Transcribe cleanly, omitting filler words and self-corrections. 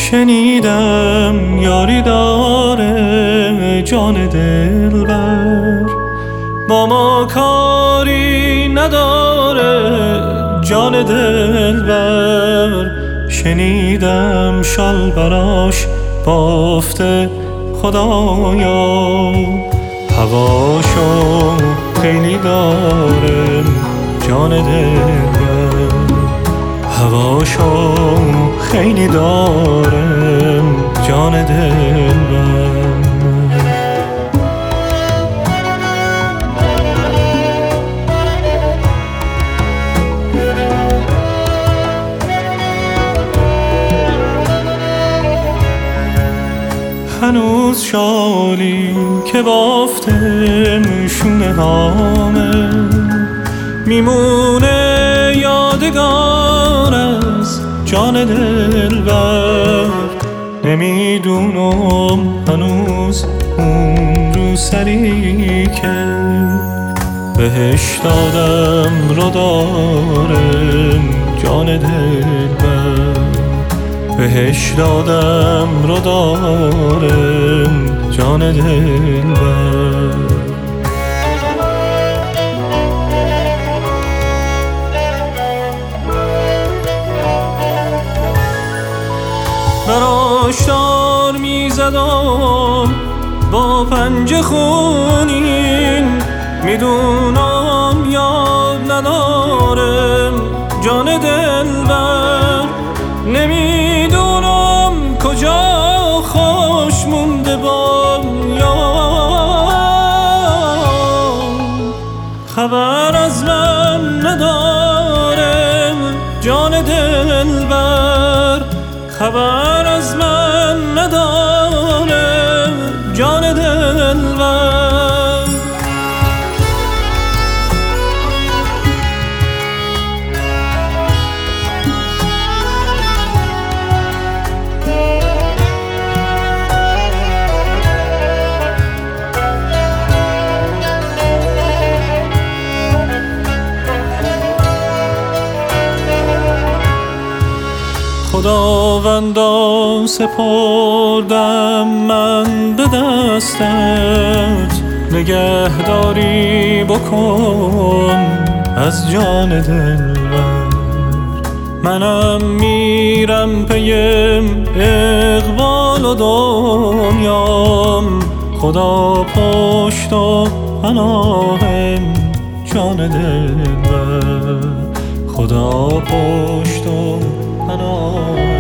شنیدم یاری داره جان دلبر، با ما کاری نداره جان دلبر. شنیدم شال براش بافته خدایا، هواشو خیلی داره جان دلبر، هواشو خیلی داره جان دلبر. هنوز شالی که بافته شونه هامه، میمونه یادگار از جان دلبر. نمیدونم هنوز اون رو سری که بهش دادم رو داره جان دلبر، بهش دادم رو داره جان دلبر. براش دار میزدم با پنجه خونین، میدونم یاد ندارم جان دلبر. نمیدونم کجا خوش مونده با خبر از من نداره جان دلبر، خبر از من نداره جان دلبر. خداوندا سپردم من به دستت، نگهداری بکن از جان دلبر. منم میرم پیم اقبال و دنیام، خدا پشت و پناهم جان دلبر، خدا پشت و پناهم.